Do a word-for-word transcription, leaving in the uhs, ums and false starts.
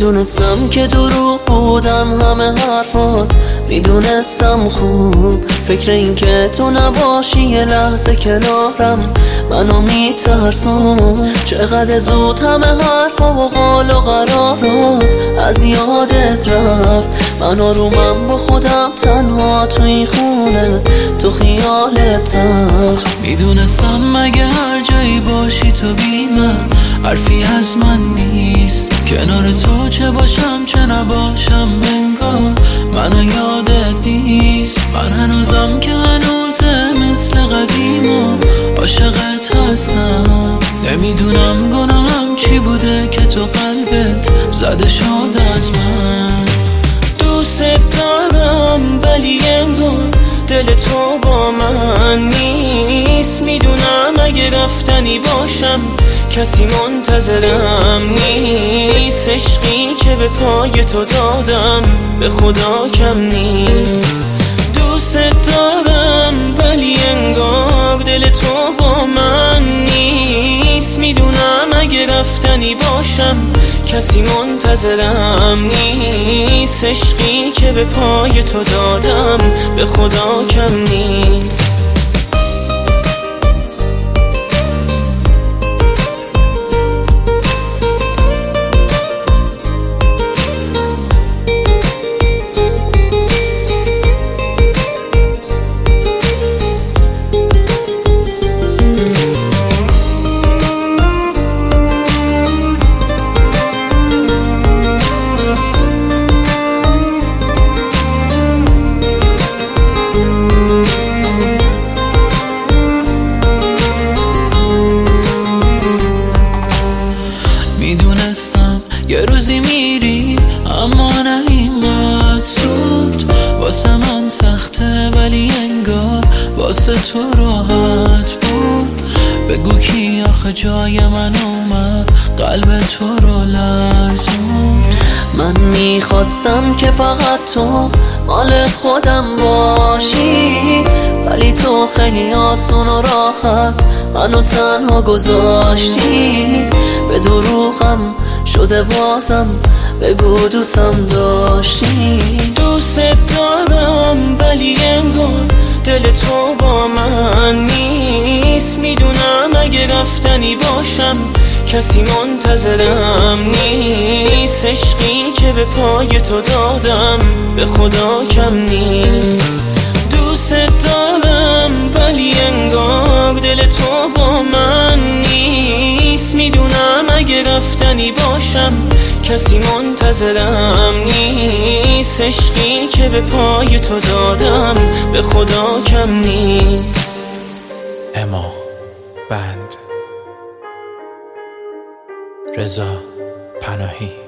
میدونستم که دروغ بودن همه حرفات، میدونستم خوب فکر این که تو نباشی یه لحظه کنارم منو میترسون. چقدر زود همه حرفا و قال و قرارات از یادت رفت، من آرومم با خودم تنها تو این خونه تو خیالت تخت. میدونستم مگه هر جایی باشی تو بی من حرفی از من نیست، کنار تو چه باشم چه نباشم انگار منو یادت نیست. من هنوزم که هنوزه مثل قدیم و عاشقت هستم، نمیدونم گناهم چی بوده که تو قلبت زده شد از من. دوست دارم ولی انگار دل تو با من نیست، میدونم اگه رفتنی باشم کسی منتظرم نیست. عشقی که به پای تو دادم به خدا کم نیست. دوست دارم ولی انگار دل تو با من نیست، میدونم اگه رفتنی باشم کسی منتظرم نیست. عشقی که به پای تو دادم به خدا کم نیست. یه روزی میری اما نه اینقدر زود، واسه من سخته ولی انگار واسه تو راحت بود. بگو کی آخه جای من اومد قلب تو رو لرزون. من میخواستم که فقط تو مال خودم باشی، ولی تو خیلی آسون و راحت منو تنها گذاشتی. به دروغم شده بازم بگو دوستم داشتی. دوست دارم ولی انگار دل تو با من نیست، میدونم اگه رفتنی باشم کسی منتظرم نیست. عشقی که به پای تو دادم به خدا کم نیست. دوست دارم ولی انگار دل تو با من نیست، میدونم اگه رفتنی باشم کسی منتظرم نیست. عشقی که به پای تو دادم به خدا کم نیست. اما بند رضا پناهی.